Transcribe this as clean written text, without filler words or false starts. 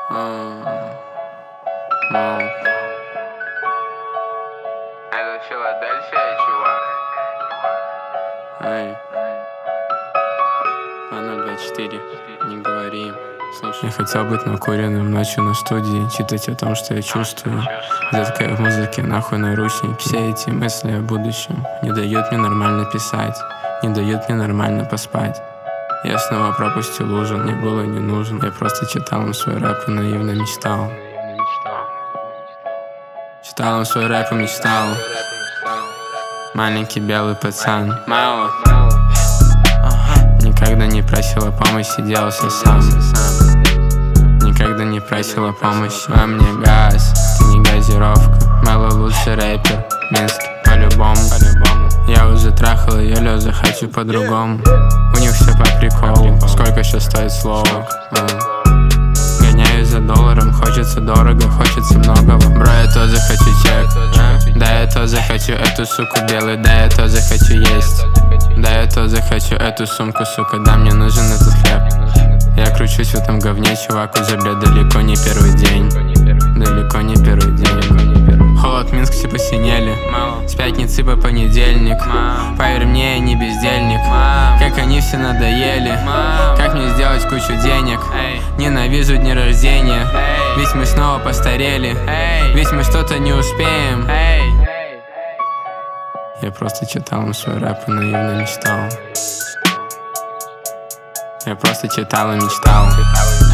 Это Филадельфия, чувак. Эй, Панель 24, не говори. Слушай. Я хотел быть накуренным ночью на студии, читать о том, что я чувствую. Детская в музыке, нахуй наручник. Все эти мысли о будущем не дают мне нормально писать, не дают мне нормально поспать. Я снова пропустил ужин, мне было не нужен. Я просто читал им свой рэп и наивно мечтал. Читал им свой рэп и мечтал. Маленький белый пацан. Мало. Никогда не просил о помощи, делался сам. Никогда не просил о помощи. А мне газ, ты не газировка. Мэллоу лучший рэпер, Минске по-любому. Я уже трахал ее, Лёза, хочу по-другому. У них все по приколу, сколько сейчас стоит слово. Гоняюсь за долларом, хочется дорого, хочется многого. Бро, я тоже хочу чек. Да, я тоже хочу эту суку белую, да, я тоже хочу есть. Да, я тоже хочу эту сумку, сука, да, мне нужен этот хлеб. Я кручусь в этом говне, чувак, уже, бля, далеко не первый день. Далеко не первый день. Холод, Минск, все посинели. С пятницы по понедельник. Поверь мне, я не бездельник. Как они все надоели. Как мне сделать кучу денег? Ненавижу дни рождения. Ведь мы снова постарели. Ведь мы что-то не успеем. Я просто читал им свой рэп и наивно мечтал. Я просто читал и мечтал.